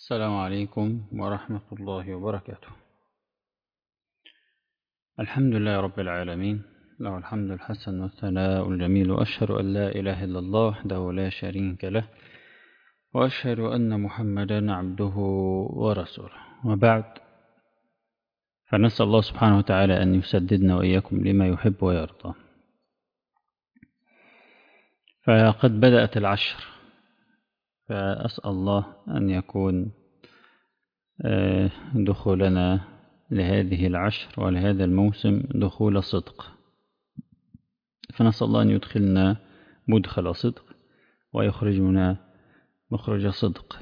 السلام عليكم ورحمة الله وبركاته. الحمد لله رب العالمين، له الحمد الحسن والثناء الجميل، وأشهد أن لا إله إلا الله وحده لا شريك له، وأشهد أن محمدا عبده ورسوله، وبعد، فنسأل الله سبحانه وتعالى أن يسددنا وإياكم لما يحب ويرضى. فقد بدأت العشر، فأسأل الله أن يكون دخولنا لهذه العشر ولهذا الموسم دخول صدق، فنسأل الله أن يدخلنا مدخل صدق ويخرجنا مخرج صدق.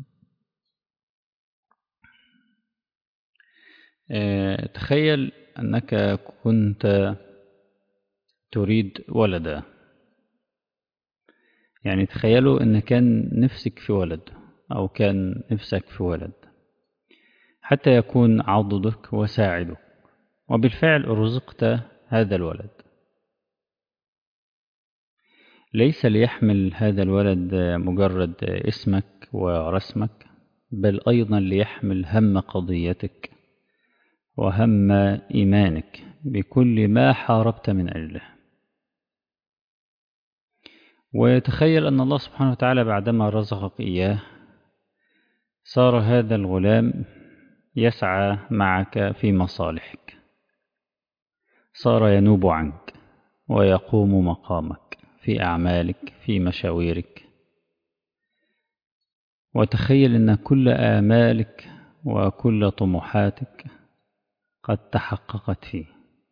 تخيل أنك كنت تريد ولدا، يعني تخيلوا أن كان نفسك في ولد أو كان نفسك في ولد حتى يكون عضدك وساعدك، وبالفعل رزقت هذا الولد. ليس ليحمل هذا الولد مجرد اسمك ورسمك، بل أيضا ليحمل هم قضيتك وهم إيمانك بكل ما حاربت من أجله. وتخيل أن الله سبحانه وتعالى بعدما رزقك إياه صار هذا الغلام يسعى معك في مصالحك، صار ينوب عنك ويقوم مقامك في أعمالك في مشاويرك. وتخيل أن كل آمالك وكل طموحاتك قد تحققت فيه،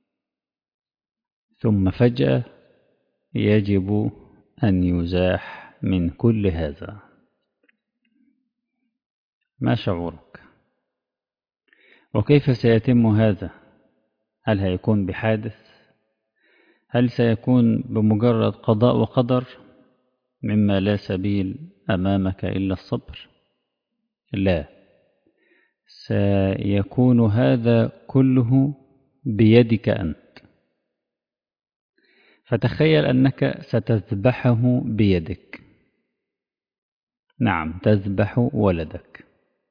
ثم فجأة يجب أن يزاح من كل هذا. ما شعورك؟ وكيف سيتم هذا؟ هل هيكون بحادث؟ هل سيكون بمجرد قضاء وقدر مما لا سبيل أمامك إلا الصبر؟ لا، سيكون هذا كله بيدك أنت. فتخيل أنك ستذبحه بيدك، نعم، تذبح ولدك.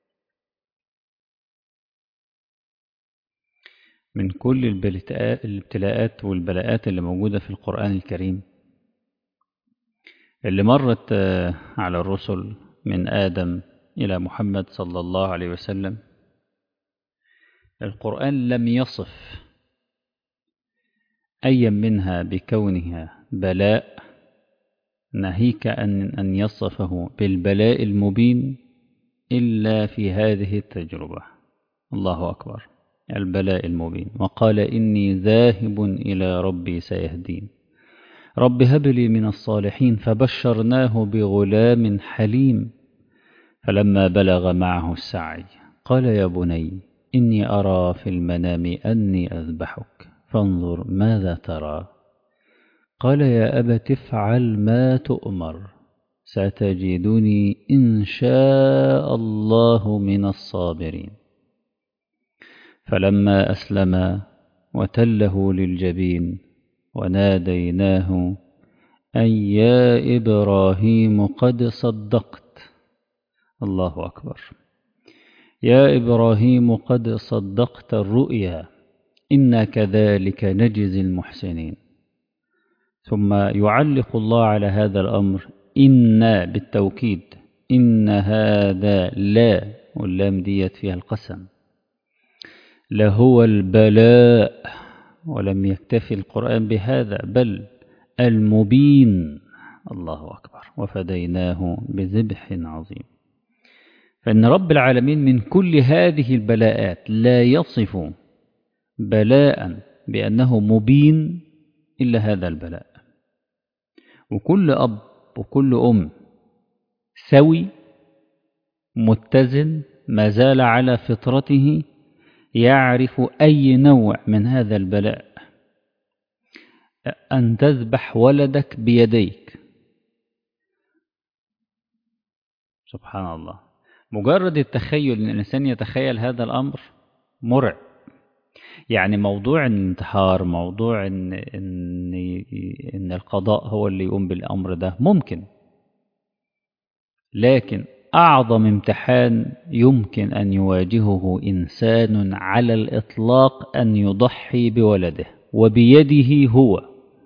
من كل الابتلاءات والبلاءات اللي موجودة في القرآن الكريم، اللي مرت على الرسل من آدم إلى محمد صلى الله عليه وسلم، القرآن لم يصف أي منها بكونها بلاء، ناهيك أن يصفه بالبلاء المبين إلا في هذه التجربة. الله أكبر، البلاء المبين. وقال إني ذاهب إلى ربي سيهدين، رب هب لي من الصالحين، فبشرناه بغلام حليم فلما بلغ معه السعي قال يا بني إني أرى في المنام أني أذبحك فانظر ماذا ترى، قال يا أبت افعل ما تؤمر ستجدني إن شاء الله من الصابرين. فلما أسلما وتله للجبين وناديناه أن يا إبراهيم قد صدقت. الله أكبر، يا إبراهيم قد صدقت الرؤيا إنا كذلك نجزي المحسنين. ثم يعلق الله على هذا الأمر إن بالتوكيد، إن هذا لا، واللام ديت فيها القسم، لهو البلاء. ولم يكتفي القرآن بهذا بل المبين. الله أكبر، وفديناه بذبح عظيم. فإن رب العالمين من كل هذه البلاءات لا يصف بلاء بأنه مبين إلا هذا البلاء. وكل أب وكل أم سوي متزن ما زال على فطرته يعرف أي نوع من هذا البلاء. أن تذبح ولدك بيديك، سبحان الله، مجرد التخيل أن الإنسان يتخيل هذا الأمر مرعب. يعني موضوع الانتحار، موضوع إن القضاء هو اللي يقوم بالأمر ده ممكن، لكن أعظم امتحان يمكن أن يواجهه إنسان على الإطلاق أن يضحي بولده وبيده هو.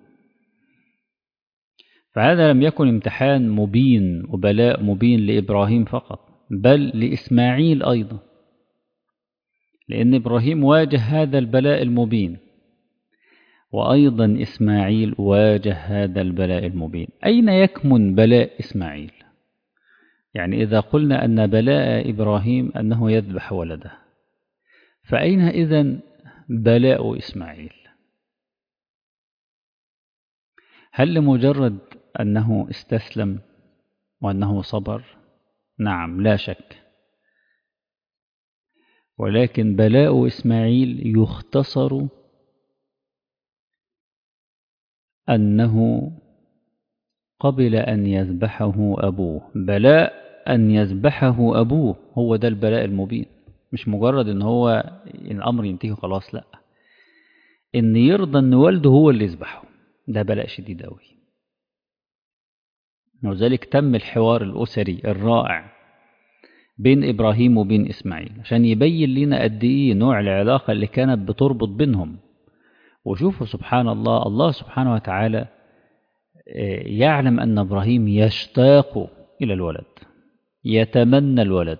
فهذا لم يكن امتحان مبين وبلاء مبين لإبراهيم فقط، بل لإسماعيل أيضا، لأن إبراهيم واجه هذا البلاء المبين، وأيضا إسماعيل واجه هذا البلاء المبين. أين يكمن بلاء إسماعيل؟ يعني إذا قلنا أن بلاء إبراهيم أنه يذبح ولده، فأين إذن بلاء إسماعيل؟ هل لمجرد أنه استسلم وأنه صبر؟ نعم لا شك، ولكن بلاء إسماعيل يختصر أنه قبل أن يذبحه أبوه. بلاء أن يذبحه أبوه هو ده البلاء المبين، مش مجرد أن هو الأمر ينتهي خلاص، لا، أن يرضى أن والده هو اللي يذبحه، ده بلاء شديد أوي. وذلك تم الحوار الأسري الرائع بين إبراهيم وبين إسماعيل عشان يبين لنا قد إيه نوع العلاقة اللي كانت بتربط بينهم. وشوفوا سبحان الله، الله سبحانه وتعالى يعلم أن إبراهيم يشتاق إلى الولد، يتمنى الولد،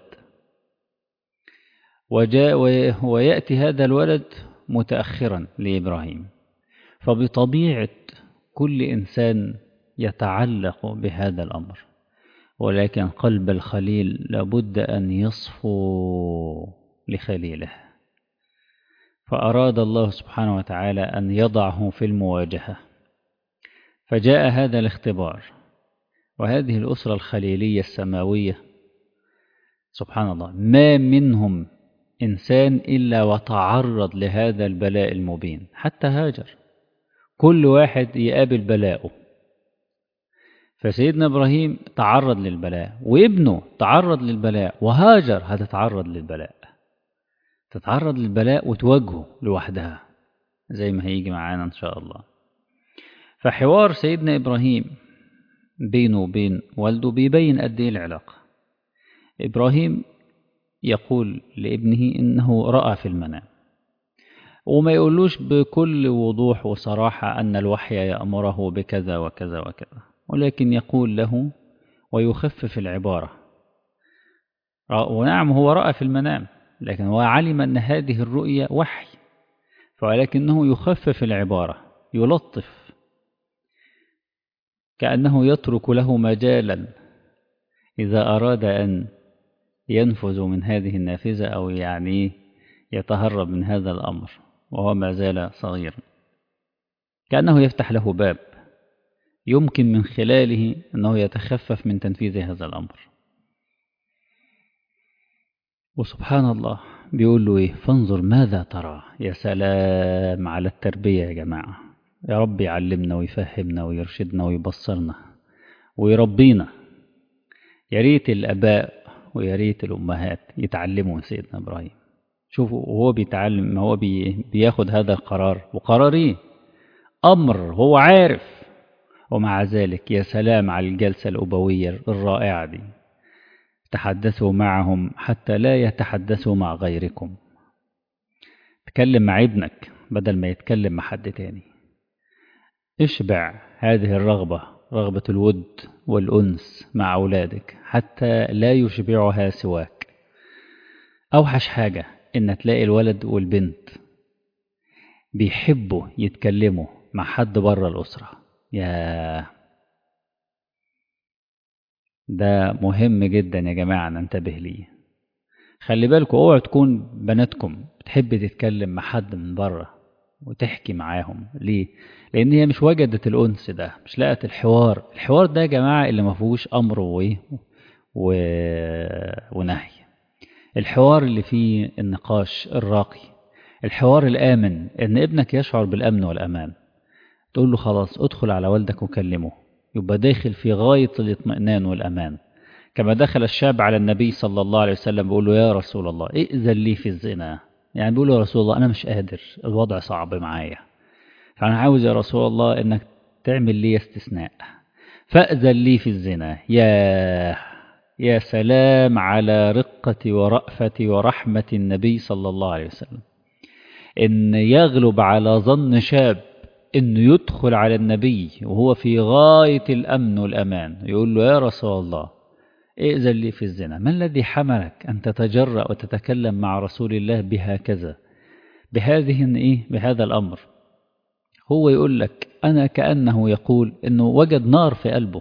ويأتي هذا الولد متأخرا لإبراهيم. فبطبيعة كل إنسان يتعلق بهذا الأمر، ولكن قلب الخليل لابد أن يصفو لخليله، فأراد الله سبحانه وتعالى أن يضعه في المواجهة، فجاء هذا الاختبار. وهذه الأسرة الخليلية السماوية سبحان الله ما منهم إنسان إلا وتعرض لهذا البلاء المبين، حتى هاجر كل واحد يقابل بلاءه. فسيدنا إبراهيم تعرض للبلاء، وابنه تعرض للبلاء، وهاجر هتتعرض للبلاء، تتعرض للبلاء وتواجهه لوحدها زي ما هيجي معانا إن شاء الله. فحوار سيدنا إبراهيم بينه وبين والده بيبين قد إيه العلاقة. إبراهيم يقول لابنه إنه رأى في المنام، وما يقولوش بكل وضوح وصراحة أن الوحي يأمره بكذا وكذا وكذا، ولكن يقول له ويخفف العبارة. ونعم هو رأى في المنام، لكن هو علم أن هذه الرؤية وحي، ولكنه يخفف العبارة، يلطف، كأنه يترك له مجالا إذا أراد أن ينفذ من هذه النافذة، أو يعني يتهرب من هذا الأمر وهو ما زال صغيرا، كأنه يفتح له باب يمكن من خلاله أنه يتخفف من تنفيذ هذا الأمر. وسبحان الله بيقول له إيه؟ فانظر ماذا ترى. يا سلام على التربية يا جماعة، يا رب يعلمنا ويفهمنا ويرشدنا ويبصرنا ويربينا. يا ريت الآباء ويا ريت الأمهات يتعلموا من سيدنا إبراهيم. شوفوا وهو بيتعلم، هو بياخد هذا القرار، وقرار إيه؟ أمر هو عارف، ومع ذلك يا سلام على الجلسة الأبوية الرائعة دي. تحدثوا معهم حتى لا يتحدثوا مع غيركم. تكلم مع ابنك بدل ما يتكلم مع حد تاني. اشبع هذه الرغبة، رغبة الود والأنس مع أولادك، حتى لا يشبعها سواك. أوحش حاجة إن تلاقي الولد والبنت بيحبوا يتكلموا مع حد بره الأسرة. يا ده مهم جدا يا جماعة ننتبه ليه. خلي بالكم اوعوا تكون بناتكم بتحب تتكلم مع حد من بره وتحكي معاهم. ليه؟ لأن هي مش وجدت الأنس ده، مش لقت الحوار ده يا جماعة اللي ما فيهوش أمر ونهي. الحوار اللي فيه النقاش الراقي، الحوار الآمن، إن ابنك يشعر بالأمن والأمان. تقول له خلاص ادخل على والدك وكلمه، يبقى داخل في غاية الاطمئنان والأمان. كما دخل الشاب على النبي صلى الله عليه وسلم بيقول له يا رسول الله ائذن لي في الزنا. يعني بيقول له يا رسول الله أنا مش قادر، الوضع صعب معايا، فأنا عاوز يا رسول الله إنك تعمل لي استثناء، فأذن لي في الزنا. يا يا سلام على رقة ورأفة ورحمة النبي صلى الله عليه وسلم، إن يغلب على ظن شاب إنه يدخل على النبي وهو في غاية الأمن والأمان، يقول له يا رسول الله ائذن لي في الزنا، ما الذي حملك أن تتجرأ وتتكلم مع رسول الله بهكذا، بهذا الأمر. هو يقول لك أنا كأنه يقول إنه وجد نار في قلبه،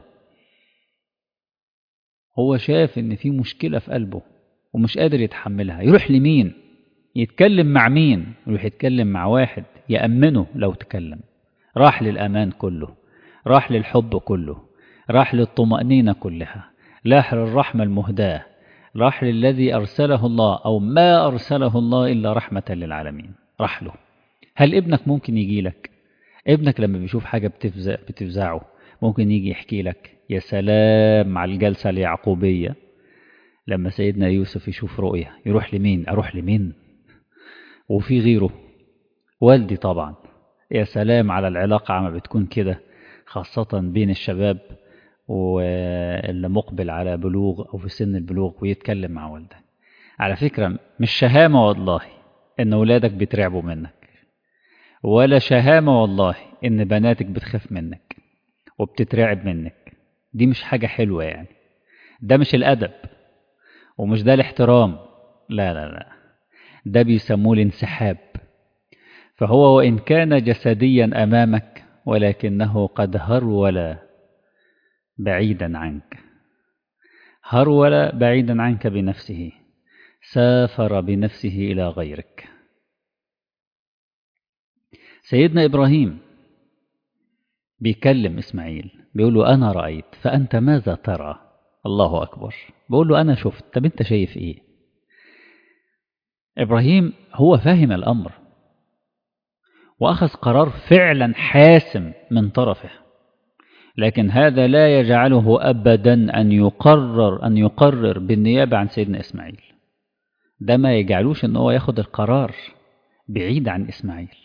هو شاف إن في مشكلة في قلبه ومش قادر يتحملها. يروح لمين؟ يتكلم مع مين؟ يروح يتكلم مع واحد يأمنه لو تكلم. راح للأمان كله، راح للحب كله، راح للطمأنينة كلها، راح للرحمة المهداة، راح للذي أرسله الله أو ما أرسله الله إلا رحمة للعالمين، راح له. هل ابنك ممكن يجي لك؟ ابنك لما بيشوف حاجة بتفزعه ممكن يجي يحكي لك؟ يا سلام على الجلسة اليعقوبية لما سيدنا يوسف يشوف رؤية، يروح لمين؟ أروح لمين؟ وفي غيره، والدي طبعا. يا سلام على العلاقة عما بتكون كده، خاصة بين الشباب واللي مقبل على بلوغ أو في سن البلوغ ويتكلم مع والده. على فكرة مش شهامة والله إن أولادك بيترعبوا منك، ولا شهامة والله إن بناتك بتخاف منك وبتترعب منك، دي مش حاجة حلوة يعني، ده مش الأدب ومش ده الاحترام، لا لا لا، ده بيسموه الانسحاب. فهو وإن كان جسديا أمامك ولكنه قد هرول بعيدا عنك، هرول بعيدا عنك بنفسه، سافر بنفسه إلى غيرك. سيدنا إبراهيم بيكلم إسماعيل بيقول له أنا رأيت فأنت ماذا ترى؟ الله أكبر، بيقول له أنا شفت، طب أنت شايف إيه؟ إبراهيم هو فاهم الأمر وأخذ قرار فعلا حاسم من طرفه، لكن هذا لا يجعله أبدا أن يقرر بالنيابة عن سيدنا إسماعيل، ده ما يجعلوش أن هو ياخد القرار بعيد عن إسماعيل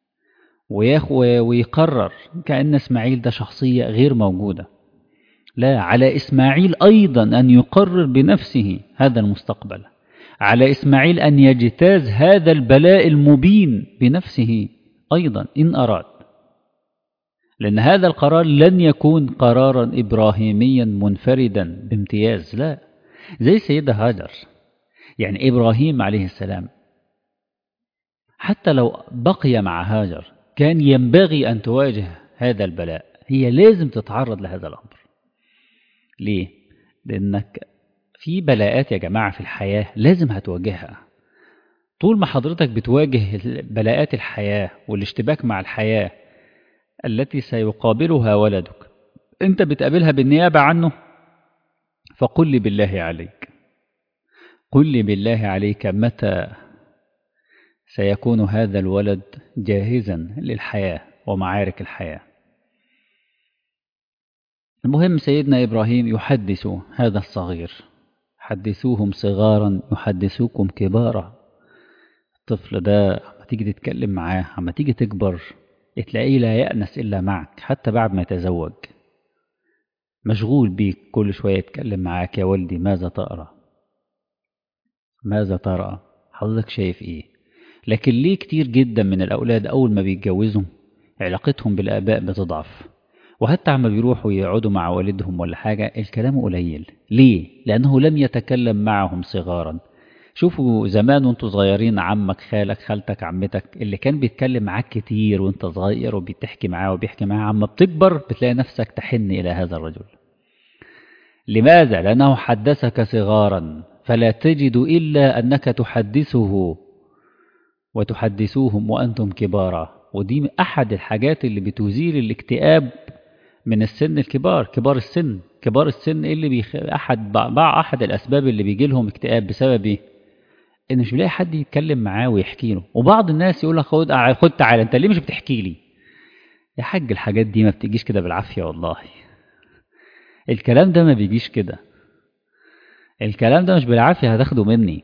ويقرر كأن إسماعيل ده شخصية غير موجودة. لا، على إسماعيل أيضا أن يقرر بنفسه هذا المستقبل، على إسماعيل أن يجتاز هذا البلاء المبين بنفسه أيضا إن أراد، لأن هذا القرار لن يكون قرارا إبراهيميا منفردا بامتياز، لا، زي سيدة هاجر. يعني إبراهيم عليه السلام حتى لو بقي مع هاجر كان ينبغي أن تواجه هذا البلاء، هي لازم تتعرض لهذا الأمر. ليه؟ لأنك في بلاءات يا جماعة في الحياة لازم هتواجهها. طول ما حضرتك بتواجه بلاءات الحياة والاشتباك مع الحياة التي سيقابلها ولدك، أنت بتقابلها بالنيابة عنه، فقل لي بالله عليك، قل لي بالله عليك متى سيكون هذا الولد جاهزا للحياة ومعارك الحياة. المهم سيدنا إبراهيم يحدث هذا الصغير، حدثوهم صغارا يحدثوكم كبارا. الطفل ده لما تيجي تتكلم معاه، لما تيجي تكبر تلاقيه لا يأنس إلا معك، حتى بعد ما يتزوج مشغول بيك، كل شوية يتكلم معاك، يا ولدي ماذا تقرأ؟ ماذا ترى؟ حضرتك شايف إيه؟ لكن ليه كتير جدا من الأولاد أول ما بيتجوزوا علاقتهم بالآباء بتضعف، وحتى عما بيروحوا يقعدوا مع والدهم ولا حاجة الكلام قليل. ليه؟ لأنه لم يتكلم معهم صغارا. شوفوا زمان وانتوا صغيرين، عمك خالك خالتك عمتك اللي كان بيتكلم معاك كتير وانت صغير وبتحكي معاه وبيحكي معاه، عما بتكبر بتلاقي نفسك تحن إلى هذا الرجل. لماذا؟ لأنه حدثك صغارا، فلا تجد إلا أنك تحدثه وتحدثوهم وأنتم كبارا. ودي أحد الحاجات اللي بتزيل الاكتئاب من السن الكبار، كبار السن اللي أحد الأسباب اللي بيجي لهم اكتئاب بسبب إيه؟ إن مش بيلاقي حد يتكلم معاه ويحكي له. وبعض الناس يقول لك خد تعالى، أنت ليه مش بتحكي لي؟ يا حاج الحاجات دي ما بتجيش كده بالعافية والله، الكلام ده ما بيجيش كده، الكلام ده مش بالعافية هتاخده مني.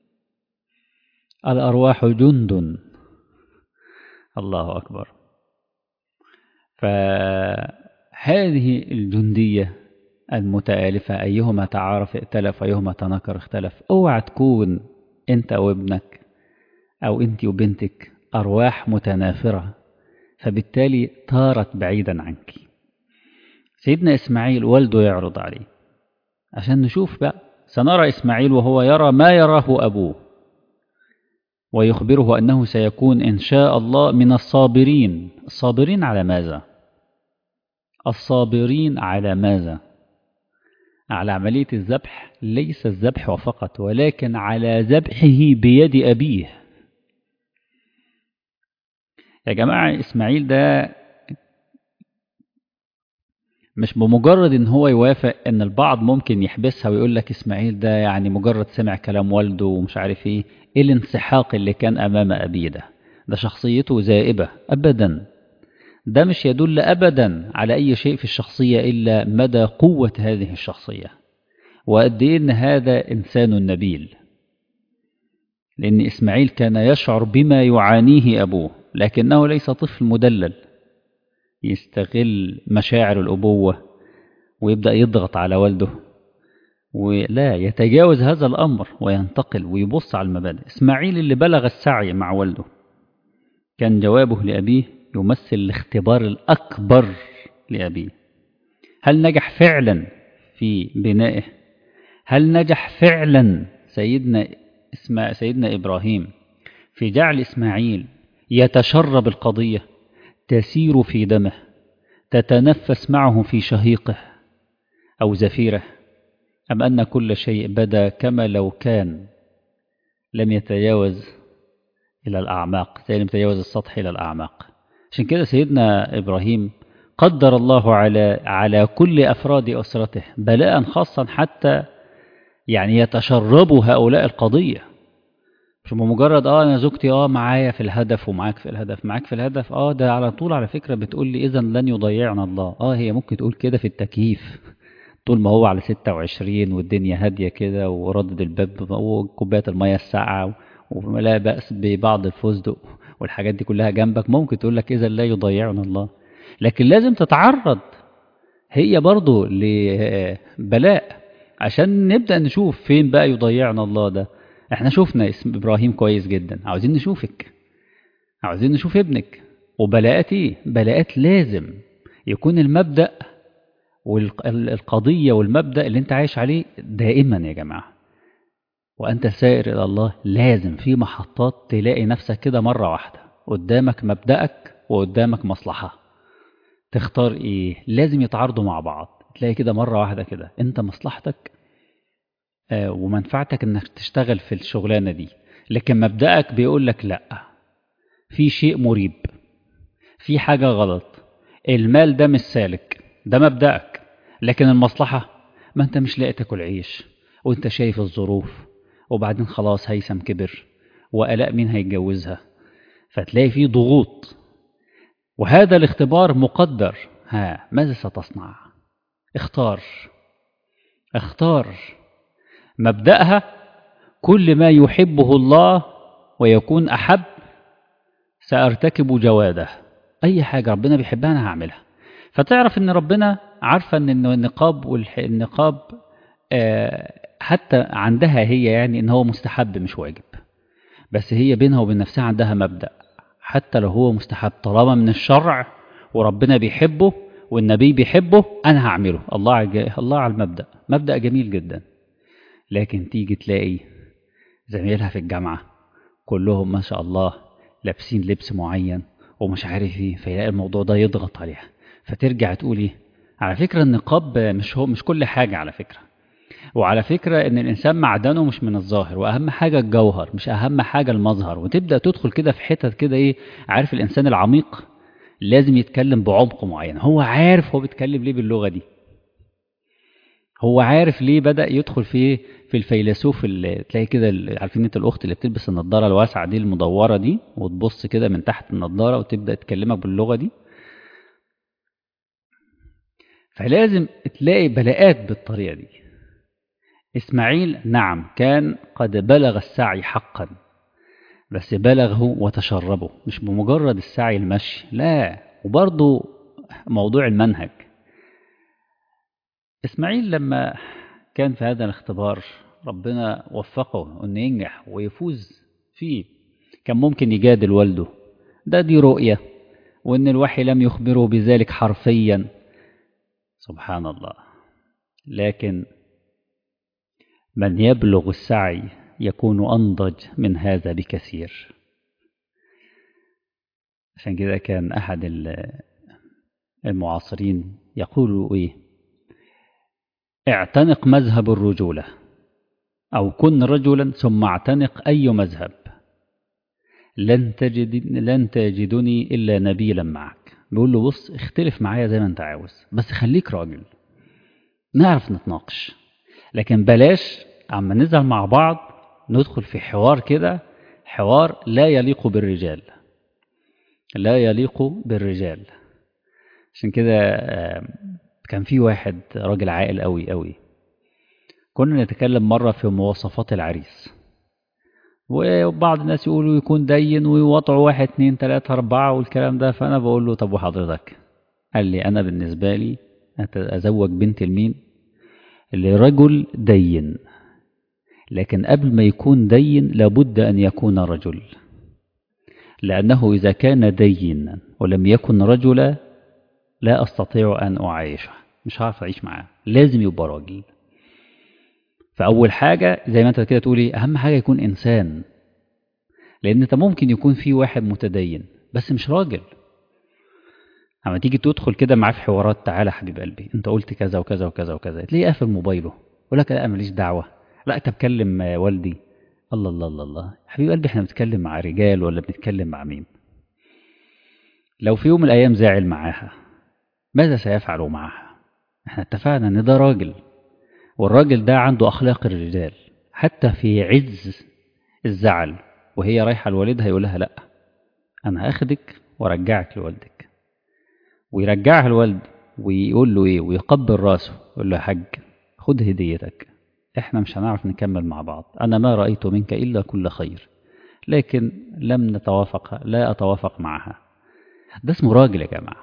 الأرواح جند، الله أكبر. فهذه الجندية المتآلفة، أيهما تعارف ائتلف وأيهما تناكر اختلف. اوعى تكون أنت وابنك أو أنت وبنتك أرواح متنافرة فبالتالي طارت بعيدا عنك. سيدنا إسماعيل والده يعرض عليه عشان نشوف بقى، سنرى إسماعيل وهو يرى ما يراه أبوه ويخبره أنه سيكون إن شاء الله من الصابرين. الصابرين على ماذا؟ الصابرين على ماذا؟ على عملية الذبح، ليس الذبح فقط ولكن على ذبحه بيد أبيه. يا جماعة إسماعيل ده مش بمجرد ان هو يوافق، ان البعض ممكن يحبسها ويقول لك اسماعيل ده يعني مجرد سمع كلام والده ومش عارف ايه الانسحاق اللي كان امام ابيه ده شخصيته زائبة ابدا. ده مش يدل ابدا على اي شيء في الشخصية الا مدى قوة هذه الشخصية وقد ايه ان هذا انسان نبيل. لان اسماعيل كان يشعر بما يعانيه ابوه لكنه ليس طفل مدلل يستغل مشاعر الابوة ويبدأ يضغط على والده، ولا يتجاوز هذا الأمر وينتقل ويبص على المبادئ. إسماعيل اللي بلغ السعي مع والده كان جوابه لأبيه يمثل الاختبار الأكبر لأبيه. هل نجح فعلا في بنائه؟ هل نجح فعلا سيدنا إبراهيم في جعل إسماعيل يتشرب القضية، تسير في دمه، تتنفس معه في شهيقه أو زفيره، أم أن كل شيء بدا كما لو كان لم يتجاوز إلى الأعماق، لم يتجاوز السطح إلى الأعماق؟ عشان كده سيدنا إبراهيم قدر الله على كل أفراد أسرته بلاء خاصا حتى يعني يتشربوا هؤلاء القضية. مش مجرد أنا زوجتي معايا في الهدف ومعاك في الهدف، معاك في الهدف ده على طول على فكرة بتقول لي إذن لن يضيعنا الله. هي ممكن تقول كده في التكييف طول ما هو على 26 والدنيا هادية كده وردد الباب وكوباية المية الساقعة ولا بأس ببعض الفستق والحاجات دي كلها جنبك، ممكن تقول لك إذا لا يضيعنا الله. لكن لازم تتعرض هي برضو لبلاء عشان نبدأ نشوف فين بقى يضيعنا الله ده. احنا شفنا اسم إبراهيم كويس جدا، عاوزين نشوفك، عاوزين نشوف ابنك. وبلاءات بلاءات لازم يكون المبدأ والقضية والمبدأ اللي انت عايش عليه دائما يا جماعة وأنت سائر إلى الله. لازم في محطات تلاقي نفسك كده مرة واحدة قدامك مبدأك وقدامك مصلحة، تختار إيه؟ لازم يتعارضوا مع بعض. تلاقي كده مرة واحدة كده أنت مصلحتك ومنفعتك أنك تشتغل في الشغلانة دي، لكن مبدأك بيقول لك لأ، في شيء مريب، في حاجة غلط، المال ده مش سالك، ده مبدأك. لكن المصلحة ما أنت مش لاقي تاكل عيش وأنت شايف الظروف، وبعدين خلاص هيثم كبر وآلاء مين هيتجوزها، فتلاقي فيه ضغوط وهذا الاختبار مقدر. ماذا ستصنع؟ اختار مبدأها كل ما يحبه الله ويكون أحب سأرتكب جواده. أي حاجة ربنا بيحبها أنا هعملها. فتعرف أن ربنا عارفة أن النقاب حتى عندها هي يعني أن هو مستحب مش واجب، بس هي بينها وبين نفسها عندها مبدأ حتى لو هو مستحب طالما من الشرع وربنا بيحبه والنبي بيحبه أنا هعمله. الله على المبدأ، مبدأ جميل جدا. لكن تيجي تلاقي زميلها في الجامعة كلهم ما شاء الله لابسين لبس معين ومش عارف ايه، فيلاقي الموضوع ده يضغط عليها، فترجع تقولي على فكرة النقاب مش كل حاجة على فكرة، وعلى فكرة ان الانسان معدنه مش من الظاهر، واهم حاجة الجوهر مش اهم حاجة المظهر. وتبدأ تدخل كده في حتت كده عارف الانسان العميق لازم يتكلم بعمق معين، هو عارف هو بيتكلم ليه باللغة دي، هو عارف ليه بدأ يدخل في الفيلسوف اللي تلاقي كده عارفين انت الاخت اللي بتلبس النضاره الواسعه دي المدوره دي وتبص كده من تحت النضاره وتبدأ تكلمك باللغة دي. فلازم تلاقي بلاءات بالطريقة دي. إسماعيل نعم كان قد بلغ السعي حقا، بس بلغه وتشربه مش بمجرد السعي المشي لا. وبرضه موضوع المنهج، إسماعيل لما كان في هذا الاختبار ربنا وفقه أنه ينجح ويفوز فيه. كان ممكن يجادل والده، دي رؤية، وأن الوحي لم يخبره بذلك حرفيا، سبحان الله. لكن من يبلغ السعي يكون أنضج من هذا بكثير. عشان كده كان أحد المعاصرين يقول إيه: اعتنق مذهب الرجولة، أو كن رجلا ثم اعتنق أي مذهب، لن تجدني إلا نبيلا معك. بيقول له بص، اختلف معايا زي ما انت عاوز، بس خليك راجل نعرف نتناقش، لكن بلاش عما نزل مع بعض ندخل في حوار كده، حوار لا يليق بالرجال، لا يليق بالرجال. عشان كده كان في واحد راجل عاقل قوي قوي، كنا نتكلم مرة في مواصفات العريس، وبعض الناس يقولوا يكون دين ويوضعوا 1 2 3 4 والكلام ده. فأنا بقول له طب وحضرتك؟ قال لي أنا بالنسبة لي أزوج بنت المين؟ لرجل دين، لكن قبل ما يكون دين لابد أن يكون رجل، لأنه إذا كان دينا ولم يكن رجلا لا أستطيع أن أعيشه، مش هعرف أعيش معاه، لازم يبقى راجل. فأول حاجة زي ما أنت كده تقولي، أهم حاجة يكون إنسان، لأن أنت ممكن يكون في واحد متدين بس مش راجل. اما تيجي تدخل كده معاه في حوارات، تعالى حبيب قلبي انت قلت كذا وكذا وكذا وكذا، تلاقيه قافل موبايله يقول لك لا ماليش دعوه، لا انت بتكلم والدي. الله الله الله الله، حبيب قلبي احنا بنتكلم مع رجال ولا بنتكلم مع مين؟ لو في يوم من الايام زعل معاها ماذا سيفعل معها؟ احنا اتفقنا ان ده راجل، والراجل ده عنده اخلاق الرجال، حتى في عز الزعل وهي رايحه لوالدها يقول لها لا انا هاخدك وارجعك لوالدك، ويرجعها الوالد ويقول له ايه، ويقبل راسه يقول له يا حاج خد هديتك، احنا مش هنعرف نكمل مع بعض، انا ما رأيت منك الا كل خير، لكن لم نتوافق، لا اتوافق معها. ده اسمه راجل يا جماعة،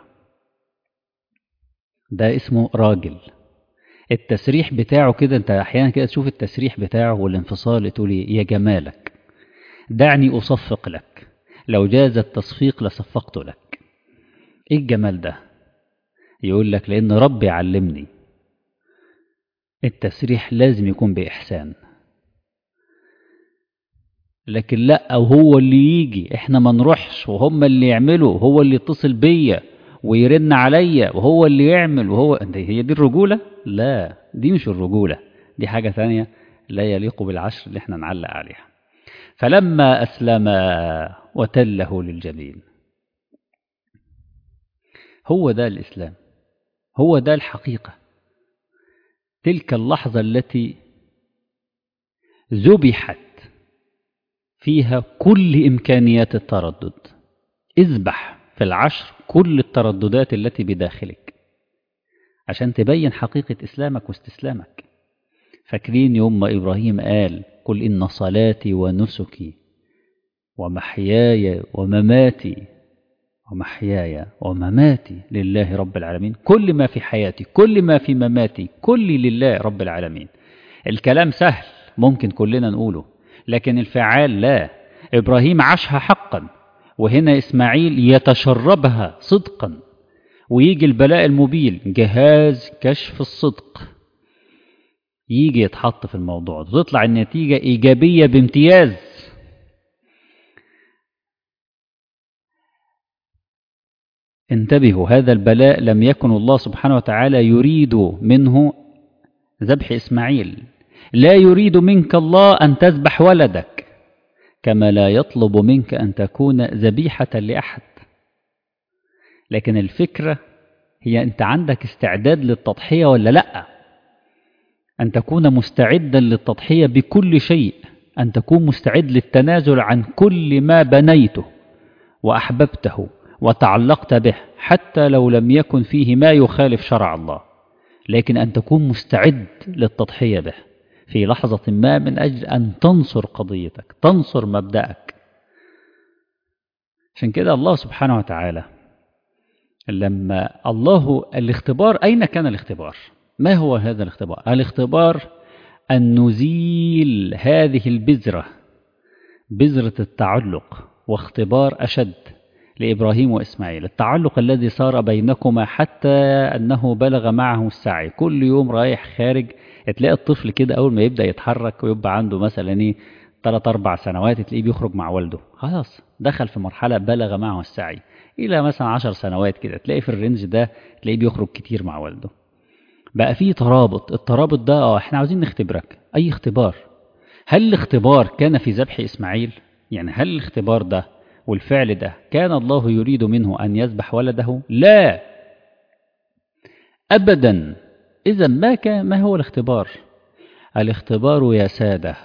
ده اسمه راجل. التسريح بتاعه كده، انت احيانا كده تشوف التسريح بتاعه والانفصال تقول يا جمالك دعني اصفق لك، لو جاز التصفيق لصفقت لك. ايه الجمال ده؟ يقول لك لأن ربي علمني التسريح لازم يكون بإحسان، لكن لا أو هو اللي يجي احنا ما نروحش وهم اللي يعملوا، هو اللي يتصل بيا ويرن عليا وهو اللي يعمل، وهو هي دي الرجولة؟ لا دي مش الرجولة، دي حاجة ثانية لا يليق بالعشر اللي احنا نعلق عليها. فلما أسلم وتله للجبين، هو ده الإسلام، هو ده الحقيقة. تلك اللحظة التي ذبحت فيها كل إمكانيات التردد، اذبح في العشر كل الترددات التي بداخلك عشان تبين حقيقة إسلامك واستسلامك. فاكرين يوم ما إبراهيم قال قل إن صلاتي ونسكي ومحياي ومماتي لله رب العالمين، كل ما في حياتي كل ما في مماتي كل لله رب العالمين. الكلام سهل ممكن كلنا نقوله، لكن الفعال لا. إبراهيم عاشها حقا، وهنا إسماعيل يتشربها صدقا، ويجي البلاء المبين جهاز كشف الصدق يجي يتحط في الموضوع، تطلع النتيجة إيجابية بامتياز. انتبهوا، هذا البلاء لم يكن الله سبحانه وتعالى يريد منه ذبح إسماعيل، لا يريد منك الله أن تذبح ولدك، كما لا يطلب منك أن تكون ذبيحة لأحد. لكن الفكرة هي أنت عندك استعداد للتضحية ولا لأ؟ أن تكون مستعدا للتضحية بكل شيء، أن تكون مستعد للتنازل عن كل ما بنيته وأحببته وتعلقت به، حتى لو لم يكن فيه ما يخالف شرع الله، لكن أن تكون مستعد للتضحية به في لحظة ما من أجل أن تنصر قضيتك، تنصر مبدأك. عشان كده الله سبحانه وتعالى لما الاختبار، أين كان الاختبار؟ ما هو هذا الاختبار؟ الاختبار أن نزيل هذه البذرة، بذرة التعلق، واختبار أشد لإبراهيم وإسماعيل، التعلق الذي صار بينكما حتى أنه بلغ معه السعي، كل يوم رايح خارج. تلاقي الطفل كده أول ما يبدأ يتحرك ويبقى عنده مثلا 3-4 سنوات تلاقيه بيخرج مع والده، خلاص دخل في مرحلة بلغ معه السعي. إلى مثلا 10 سنوات كده تلاقي في الرينج ده تلاقيه بيخرج كتير مع والده. بقى فيه ترابط، الترابط ده احنا عاوزين نختبرك. أي اختبار؟ هل الاختبار كان في ذبح إسماعيل؟ يعني هل الاختبار ده والفعل ده كان الله يريد منه أن يذبح ولده؟ لا أبدا. إذا ما هو الاختبار؟ الاختبار يا سادة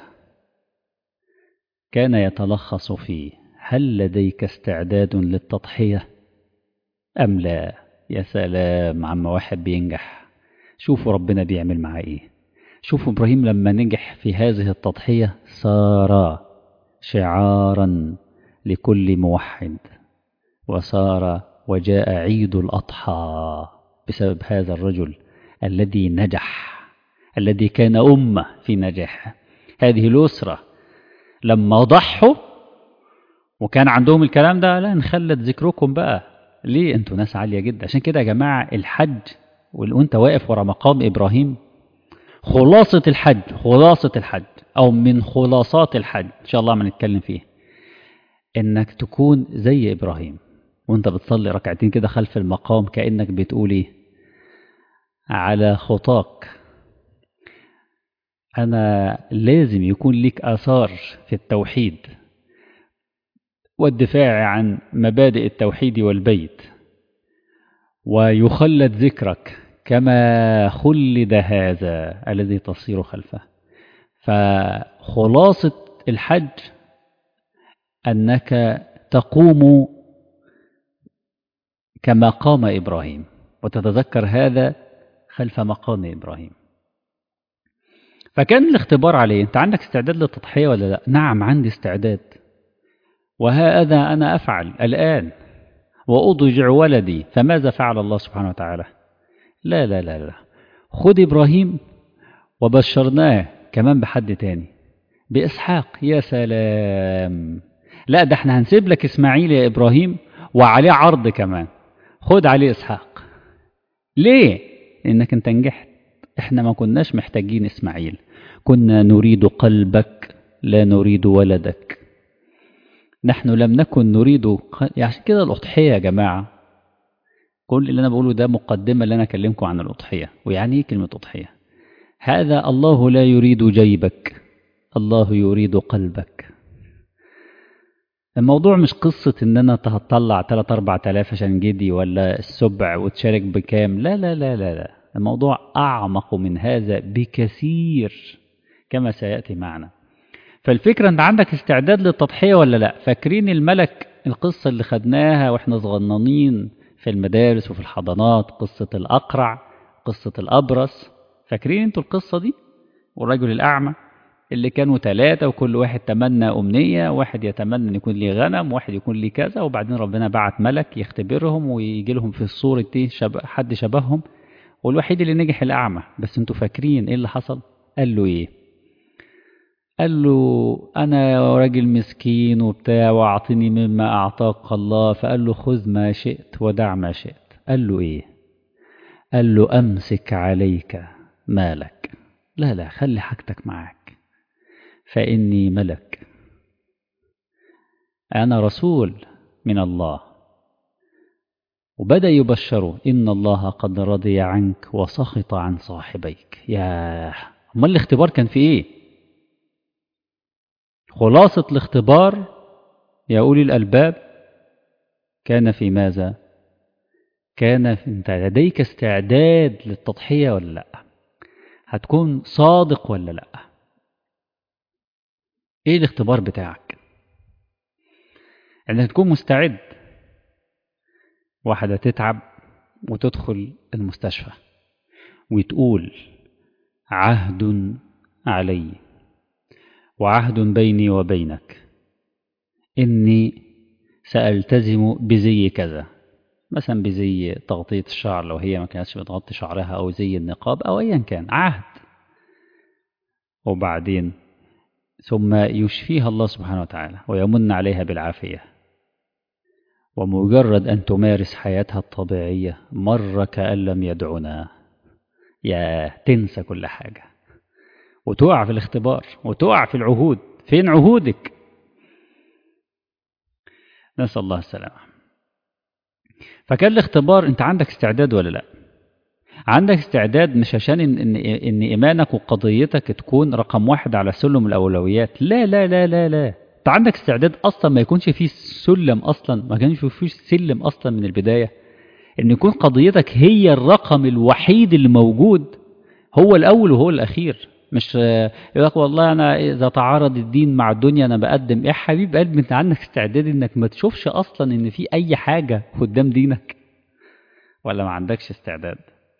كان يتلخص في هل لديك استعداد للتضحية أم لا؟ يا سلام عما واحد بينجح، شوفوا ربنا بيعمل معاه إيه. شوفوا إبراهيم لما نجح في هذه التضحية صار شعارا لكل موحد، وصار وجاء عيد الأضحى بسبب هذا الرجل الذي نجح، الذي كان أمة في نجاحه. هذه الأسرة لما ضحوا وكان عندهم الكلام ده، لا نخلد ذكركم بقى ليه، انتوا ناس عالية جدا. عشان كده يا جماعة الحج وانت واقف ورا مقام إبراهيم، خلاصة الحج، خلاصة الحج أو من خلاصات الحج إن شاء الله ما نتكلم فيه، إنك تكون زي إبراهيم وانت بتصلي ركعتين كده خلف المقام، كأنك بتقول إيه؟ على خطاك أنا لازم يكون لك آثار في التوحيد والدفاع عن مبادئ التوحيد والبيت، ويخلد ذكرك كما خلد هذا الذي تصير خلفه. فخلاصة الحج أنك تقوم كما قام إبراهيم وتتذكر هذا خلف مقام إبراهيم. فكان الاختبار عليه، أنت عندك استعداد للتضحية ولا لا؟ نعم عندي استعداد، وهذا أنا أفعل الآن وأضجع ولدي. فماذا فعل الله سبحانه وتعالى؟ لا لا لا لا، خذ إبراهيم وبشرناه كمان بحد تاني بإسحاق. يا سلام، لا ده احنا هنسيب لك إسماعيل يا إبراهيم وعليه عرض كمان، خد عليه إسحاق. ليه؟ إنك انت نجحت. احنا ما كناش محتاجين إسماعيل، كنا نريد قلبك لا نريد ولدك. نحن لم نكن نريد يعني عشان كده الأضحية يا جماعة، كل اللي أنا بقوله ده مقدمة اللي أنا أكلمكم عن الأضحية ويعني إيه كلمة أضحية. هذا الله لا يريد جيبك، الله يريد قلبك. الموضوع مش قصة إن أنا هتطلع 3-4 آلاف عشان جدي ولا السبع وتشارك بكام، لا لا لا لا لا، الموضوع أعمق من هذا بكثير كما سيأتي معنا. فالفكرة أنت عندك استعداد للتضحية ولا لا؟ فاكرين الملك، القصة اللي خدناها وإحنا صغننين في المدارس وفي الحضانات، قصة الأقرع، قصة الأبرص، فاكرين أنتوا القصة دي؟ والرجل الأعمى اللي كانوا 3 وكل واحد تمنى أمنية، واحد يتمنى أن يكون لي غنم، واحد يكون لي كذا، وبعدين ربنا بعت ملك يختبرهم ويجي لهم في الصورة دي حد شبههم، والوحيد اللي نجح الأعمى. بس أنتوا فاكرين إيه اللي حصل؟ قال له إيه؟ قال له أنا راجل مسكين وبتاع وأعطني مما أعطاك الله. فقال له خذ ما شئت ودع ما شئت. قال له إيه؟ قال له أمسك عليك مالك، لا لا خلي حاجتك معاك، فإني ملك، أنا رسول من الله. وبدأ يبشره إن الله قد رضي عنك وسخط عن صاحبيك. يا أمال الاختبار كان في إيه؟ خلاصة الاختبار يا أولي الألباب كان في ماذا؟ كان في أنت لديك استعداد للتضحية ولا لأ؟ هتكون صادق ولا لأ؟ إيه الاختبار بتاعك؟ إنك تكون مستعد. واحدة تتعب وتدخل المستشفى وتقول عهد علي وعهد بيني وبينك إني سألتزم بزي كذا مثلا بزي تغطية الشعر لو هي ما كانتش بتغطي شعرها، أو زي النقاب، أو أيا كان عهد. وبعدين ثم يشفيها الله سبحانه وتعالى ويمن عليها بالعافية، ومجرد أن تمارس حياتها الطبيعية مر كأن لم يدعنا، يا تنسى كل حاجة وتقع في الاختبار وتقع في العهود. فين عهودك؟ نسأل الله السلامة. فكان الاختبار أنت عندك استعداد ولا لا؟ عندك استعداد، مش عشان إن إيمانك وقضيتك تكون رقم واحد على سلم الأولويات، لا لا لا لا لا، أنت عندك استعداد أصلا ما يكونش فيه سلم أصلا، ما كانش فيه سلم أصلا من البداية، إن يكون قضيتك هي الرقم الوحيد اللي موجود، هو الأول وهو الأخير. مش يقول لك والله أنا إذا تعارض الدين مع الدنيا أنا بقدم إيه. حبيب قلبي، أنت عندك استعداد إنك ما تشوفش أصلا إن في أي حاجة قدام دينك، ولا ما عندكش استعداد؟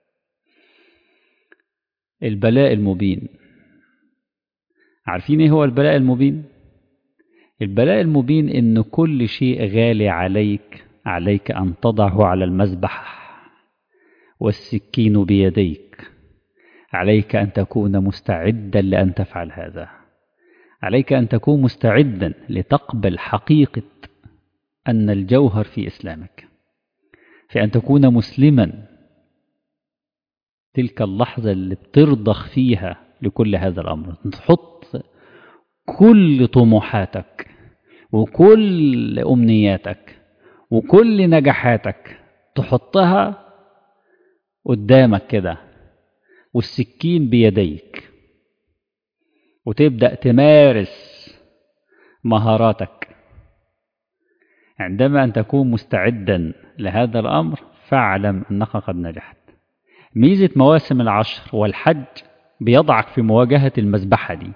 البلاء المبين. عارفين إيه هو البلاء المبين؟ البلاء المبين إن كل شيء غالي عليك أن تضعه على المذبح والسكين بيديك. عليك أن تكون مستعدا لأن تفعل هذا. عليك أن تكون مستعدا لتقبل حقيقة أن الجوهر في إسلامك، في أن تكون مسلما تلك اللحظة اللي بترضخ فيها لكل هذا الأمر. تحط كل طموحاتك وكل أمنياتك وكل نجاحاتك تحطها قدامك كده والسكين بيديك، وتبدأ تمارس مهاراتك. عندما أن تكون مستعدا لهذا الأمر فاعلم أنك قد نجحت. ميزة مواسم العشر والحج بيضعك في مواجهة المذبحة دي.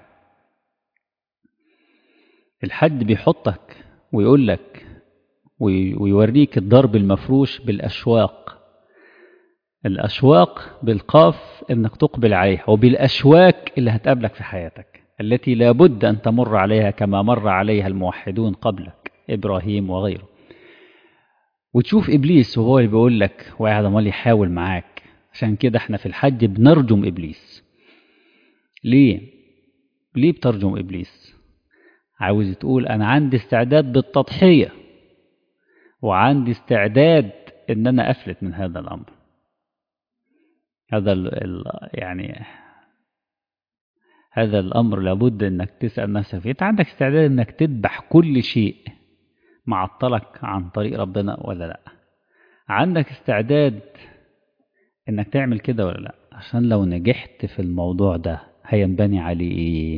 الحج بيحطك ويقول لك ويوريك الضرب المفروش بالأشواق. الأشواق بالقاف إنك تقبل عليها، وبالأشواك اللي هتقابلك في حياتك التي لابد أن تمر عليها كما مر عليها الموحدون قبلك، إبراهيم وغيره. وتشوف إبليس وهو اللي بيقول لك وقاعد عمال يحاول معاك. عشان كده احنا في الحج بنرجم إبليس. ليه بترجم إبليس؟ عاوز تقول أنا عندي استعداد بالتضحية، وعندي استعداد إن أنا أفلت من هذا الأمر. يعني هذا الأمر لابد أنك تسأل نفسك فيه. أنت عندك استعداد أنك تذبح كل شيء معطلك عن طريق ربنا ولا لا؟ عندك استعداد أنك تعمل كده ولا لا؟ عشان لو نجحت في الموضوع ده هينبني عليه إيه؟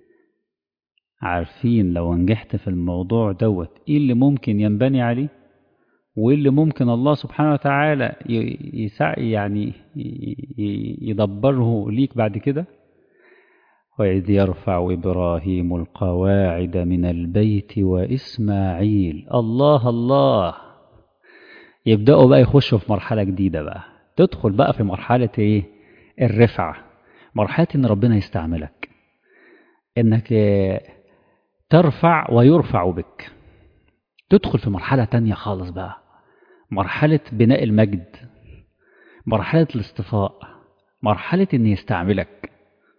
عارفين لو نجحت في الموضوع دوت إيه اللي ممكن ينبني عليه؟ وإيه اللي ممكن الله سبحانه وتعالى يعني يدبره ليك بعد كده؟ وإذ يرفع إبراهيم القواعد من البيت وإسماعيل. الله الله، يبدأوا بقى يخشوا في مرحلة جديدة بقى، تدخل بقى في مرحلة إيه؟ الرفعة، مرحلة إن ربنا يستعملك، إنك ترفع ويرفع بك. تدخل في مرحلة تانية خالص بقى، مرحلة بناء المجد، مرحلة الاصطفاء، مرحلة إن يستعملك.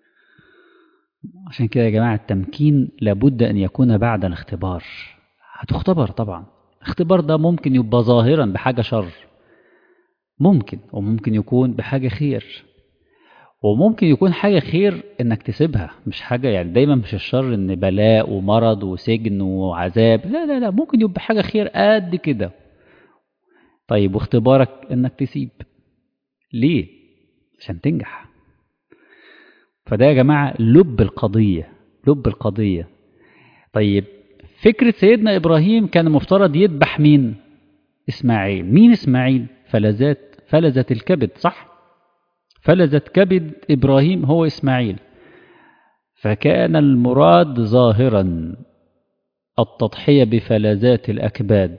عشان كده يا جماعة التمكين لابد أن يكون بعد الاختبار. هتختبر طبعا. الاختبار ده ممكن يبقى ظاهرا بحاجة شر، ممكن، وممكن يكون بحاجة خير، وممكن يكون حاجة خير انك تسيبها، مش حاجة يعني دايما مش الشر ان بلاء ومرض وسجن وعذاب، لا لا لا، ممكن يبقى حاجة خير قد كده. طيب واختبارك انك تسيب ليه؟ عشان تنجح. فده يا جماعة لب القضية، لب القضية. طيب فكرة سيدنا إبراهيم كان مفترض يذبح مين؟ إسماعيل. مين إسماعيل؟ فلذة الكبد، صح؟ فلذة كبد إبراهيم هو إسماعيل. فكان المراد ظاهرا التضحية بفلذات الأكباد،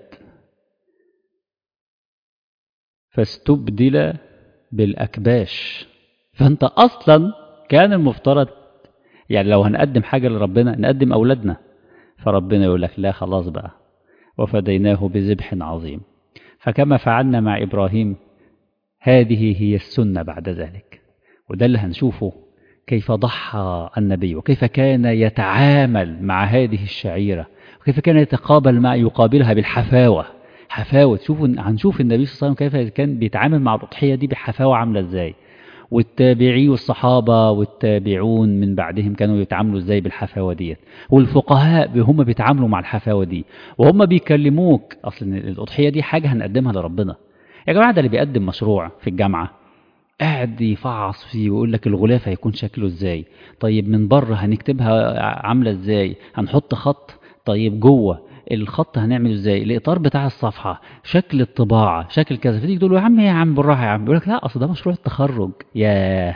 فاستبدل بالأكباش. فأنت أصلا كان المفترض يعني لو هنقدم حاجة لربنا نقدم أولادنا، فربنا يقول لك لا خلاص بقى، وفديناه بذبح عظيم. فكما فعلنا مع إبراهيم هذه هي السنة بعد ذلك. وده اللي هنشوفه كيف ضحى النبي وكيف كان يتعامل مع هذه الشعيرة وكيف كان يقابلها بالحفاوة. حفاوة، هنشوف النبي صلى الله عليه وسلم كيف كان بيتعامل مع الأضحية دي بحفاوة عاملة ازاي، والتابعي والصحابة والتابعون من بعدهم كانوا يتعاملوا ازاي بالحفاوة ديت، والفقهاء هم بيتعاملوا مع الحفاوة دي وهم بيكلموك. أصل الأضحية دي حاجة هنقدمها لربنا يا جماعة. ده اللي بيقدم مشروع في الجامعة قاعد يفعص فيه ويقول لك الغلاف هيكون شكله ازاي، طيب من بره هنكتبها عاملة ازاي، هنحط خط، طيب جوه الخط هنعمل ازاي، الاطار بتاع الصفحة، شكل الطباعة، شكل كذا. فتيجي تقول له يا عم يا عم بالراحة يا عم، يقول لك لا اصل ده مشروع التخرج. ياه.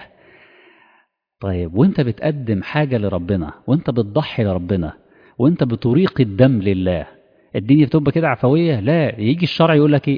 طيب وانت بتقدم حاجة لربنا وانت بتضحي لربنا وانت بتريق الدم لله، الدنيا بتبقى كده عفوية؟ لا، يجي الشرع يقول لك ايه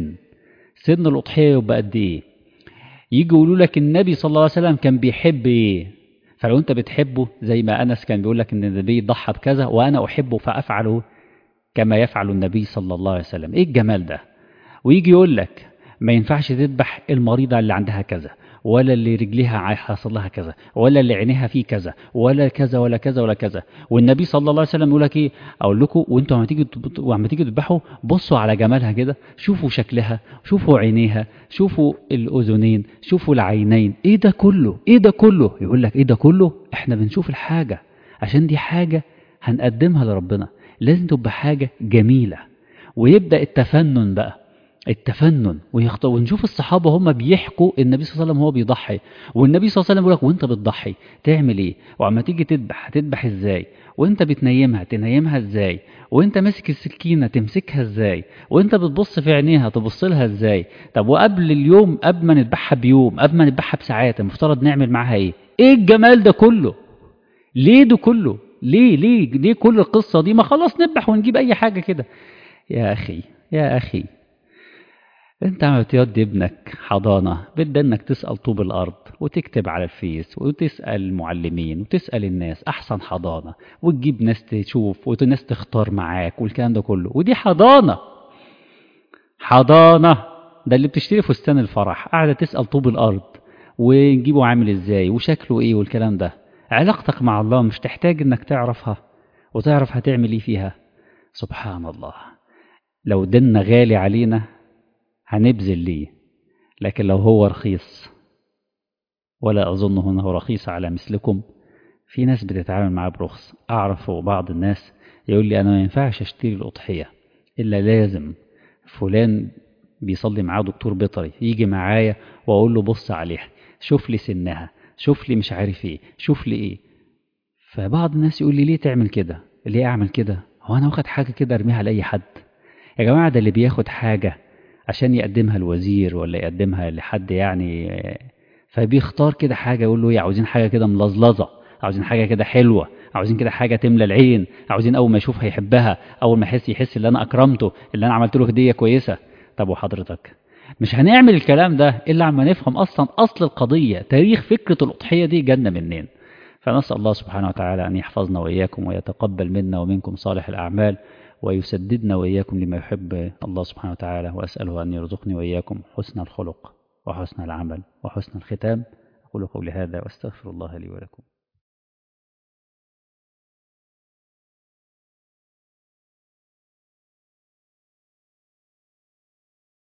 سن الأضحية يبقى قد ايه، يجي يقولوا لك النبي صلى الله عليه وسلم كان بيحب ايه، فلو انت بتحبه زي ما انس كان بيقول لك ان النبي ضحى بكذا وانا احبه فافعله كما يفعل النبي صلى الله عليه وسلم. ايه الجمال ده. ويجي يقول لك ما ينفعش تذبح المريضة اللي عندها كذا، ولا اللي رجليها حصل لها كذا، ولا اللي عينيها فيه كذا، ولا كذا ولا كذا ولا كذا. والنبي صلى الله عليه وسلم يقول لك ايه، اقول لكم وانتوا عم تيجي تذبحوا بصوا على جمالها كده، شوفوا شكلها، شوفوا عينيها، شوفوا الاذنين، شوفوا العينين، ايه ده كله، ايه ده كله. يقول لك ايه ده كله، احنا بنشوف الحاجة عشان دي حاجة هنقدمها لربنا، لازم تبقى حاجة جميلة. ويبدأ التفنن بقى، التفنن ونشوف الصحابة هم بيحكوا النبي صلى الله عليه وسلم هو بيضحي، والنبي صلى الله عليه وسلم يقول لك وانت بتضحي تعمل ايه، وعما تيجي تذبح هتذبح ازاي، وانت بتنيمها تنيمها ازاي، وانت ماسك السكينة تمسكها ازاي، وانت بتبص في عينيها تبص لها ازاي. طب وقبل اليوم، قبل ما نذبحها بيوم، قبل ما نذبحها بساعات، المفترض نعمل معاها ايه؟ ايه الجمال ده كله؟ ليه ده كله؟ ليه كل القصة دي؟ ما خلاص نذبح ونجيب اي حاجة كده. يا اخي، يا اخي، انت عم بتودي ابنك حضانة بدل انك تسأل طوب الارض وتكتب على الفيس وتسأل المعلمين وتسأل الناس احسن حضانة وتجيب ناس تشوف وناس تختار معاك والكلام ده كله، ودي حضانة. حضانة ده اللي بتشتري فستان الفرح قاعدة تسأل طوب الارض ونجيبه عامل ازاي وشكله ايه والكلام ده. علاقتك مع الله مش تحتاج انك تعرفها وتعرف هتعمل ايه فيها؟ سبحان الله. لو ديننا غالي علينا هنبذل ليه، لكن لو هو رخيص، ولا أظنه أنه رخيص على مثلكم، في ناس بتتعامل معاه برخص. أعرف بعض الناس يقول لي أنا ما ينفعش أشتري الأضحية إلا لازم فلان بيصلي معاه دكتور بيطري يجي معايا وأقول له بص عليها، شوف لي سنها، شوف لي مش عارف إيه، شوف لي إيه. فبعض الناس يقول لي ليه تعمل كده، ليه أعمل كده، هو أنا واخد حاجة كده أرميها لأي حد؟ يا جماعة ده اللي بياخد حاجة عشان يقدمها الوزير ولا يقدمها لحد يعني، فبيختار كده حاجة يقول له عاوزين حاجة كده ملظلظة، عاوزين حاجة كده حلوة، عاوزين كده حاجة تملى العين، عاوزين أول ما يشوفها يحبها، أول ما يحس اللي أنا أكرمته، اللي أنا عملت له هدية كويسة. طب وحضرتك مش هنعمل الكلام ده إلا عما نفهم أصلا أصل القضية، تاريخ فكرة الأضحية دي جنة منين. فنسأل الله سبحانه وتعالى أن يحفظنا وإياكم ويتقبل منا ومنكم صالح الأعمال ويسددنا وإياكم لما يحب الله سبحانه وتعالى، وأسأله أن يرزقني وإياكم حسن الخلق وحسن العمل وحسن الختام. أقول قولي هذا وأستغفر الله لي ولكم.